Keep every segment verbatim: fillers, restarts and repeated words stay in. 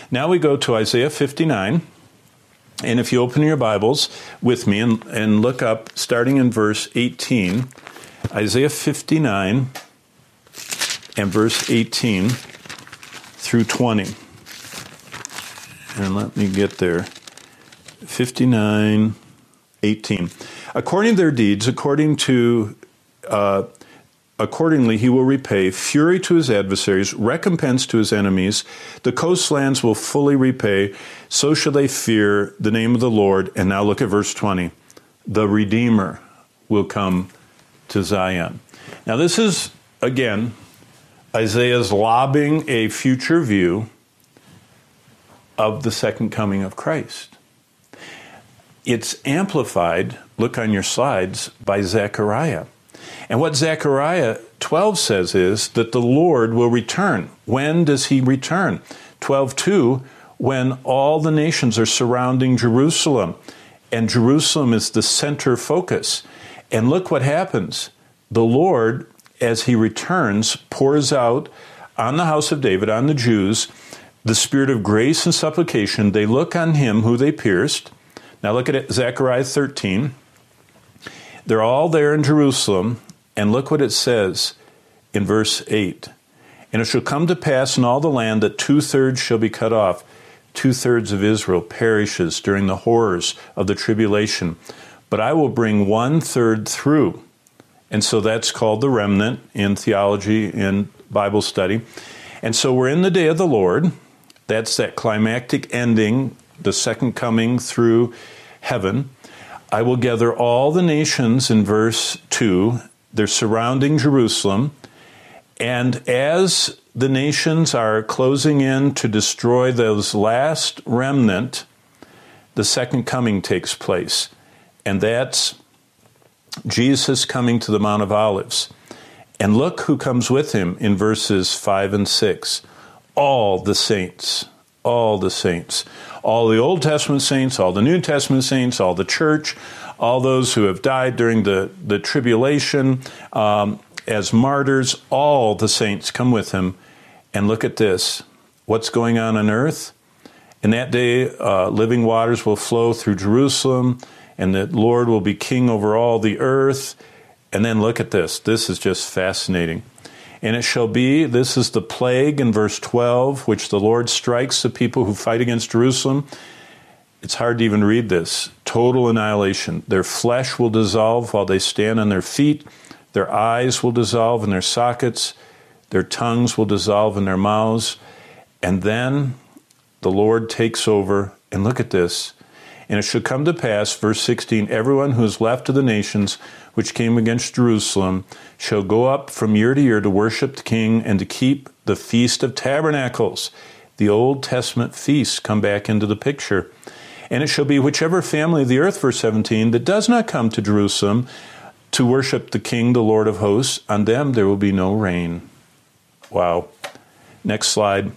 Now we go to Isaiah fifty-nine. And if you open your Bibles with me and, and look up, starting in verse eighteen, Isaiah fifty-nine and verse eighteen through twenty. And let me get there. fifty-nine, eighteen. According to their deeds, according to, uh, accordingly he will repay fury to his adversaries, recompense to his enemies. The coastlands will fully repay. So shall they fear the name of the Lord. And now look at verse twenty. The Redeemer will come to Zion. Now this is, again, Isaiah's lobbing a future view of the second coming of Christ. It's amplified, look on your slides, by Zechariah. And what Zechariah twelve says is that the Lord will return. When does he return? twelve two, when all the nations are surrounding Jerusalem. And Jerusalem is the center focus. And look what happens. The Lord, as he returns, pours out on the house of David, on the Jews, the spirit of grace and supplication. They look on him who they pierced. Now look at it, Zechariah thirteen. They're all there in Jerusalem, and look what it says in verse eight. And it shall come to pass in all the land that two-thirds shall be cut off. Two-thirds of Israel perishes during the horrors of the tribulation. But I will bring one-third through. And so that's called the remnant in theology, in Bible study. And so we're in the day of the Lord. That's that climactic ending, the second coming through heaven. I will gather all the nations in verse two. They're surrounding Jerusalem. And as the nations are closing in to destroy those last remnant, the second coming takes place. And that's Jesus coming to the Mount of Olives. And look who comes with him in verses five and six. All the saints. All the saints. All the Old Testament saints, all the New Testament saints, all the church, all those who have died during the, the tribulation um, as martyrs, all the saints come with him. And look at this. What's going on on earth? In that day, uh, living waters will flow through Jerusalem, and the Lord will be king over all the earth. And then look at this. This is just fascinating. And it shall be, this is the plague in verse twelve, which the Lord strikes the people who fight against Jerusalem. It's hard to even read this. Total annihilation. Their flesh will dissolve while they stand on their feet. Their eyes will dissolve in their sockets. Their tongues will dissolve in their mouths. And then the Lord takes over. And look at this. And it shall come to pass, verse sixteen, everyone who is left of the nations which came against Jerusalem shall go up from year to year to worship the King and to keep the Feast of Tabernacles. The Old Testament feasts come back into the picture. And it shall be whichever family of the earth, verse seventeen, that does not come to Jerusalem to worship the King, the Lord of hosts, on them there will be no rain. Wow. Next slide.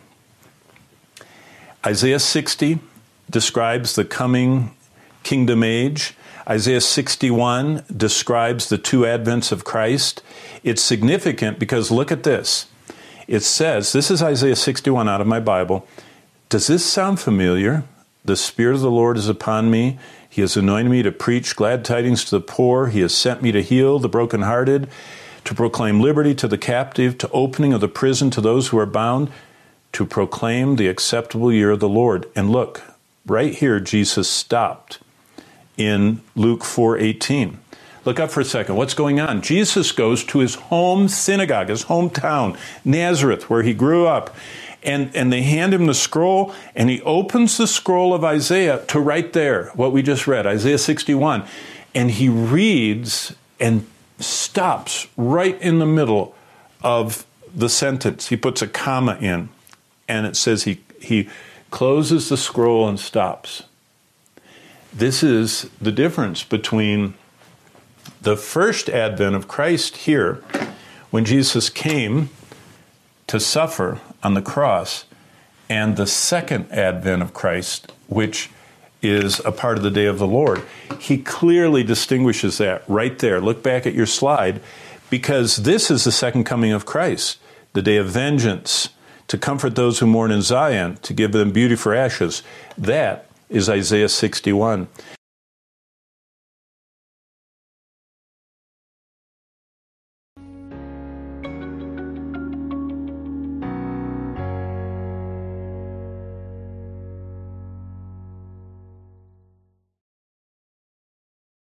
Isaiah sixty describes the coming kingdom age. Isaiah sixty-one describes the two advents of Christ. It's significant because look at this. It says, this is Isaiah sixty-one out of my Bible. Does this sound familiar? The Spirit of the Lord is upon me. He has anointed me to preach glad tidings to the poor. He has sent me to heal the brokenhearted, to proclaim liberty to the captive, to opening of the prison to those who are bound, to proclaim the acceptable year of the Lord. And look, right here, Jesus stopped in Luke four eighteen. Look up for a second. What's going on? Jesus goes to his home synagogue, his hometown, Nazareth, where he grew up. And, and they hand him the scroll, and he opens the scroll of Isaiah to right there, what we just read, Isaiah sixty-one. And he reads and stops right in the middle of the sentence. He puts a comma in, and it says he, he closes the scroll and stops. This is the difference between the first advent of Christ here, when Jesus came to suffer on the cross, and the second advent of Christ, which is a part of the day of the Lord. He clearly distinguishes that right there. Look back at your slide, because this is the second coming of Christ, the day of vengeance, to comfort those who mourn in Zion, to give them beauty for ashes. That is Isaiah sixty-one.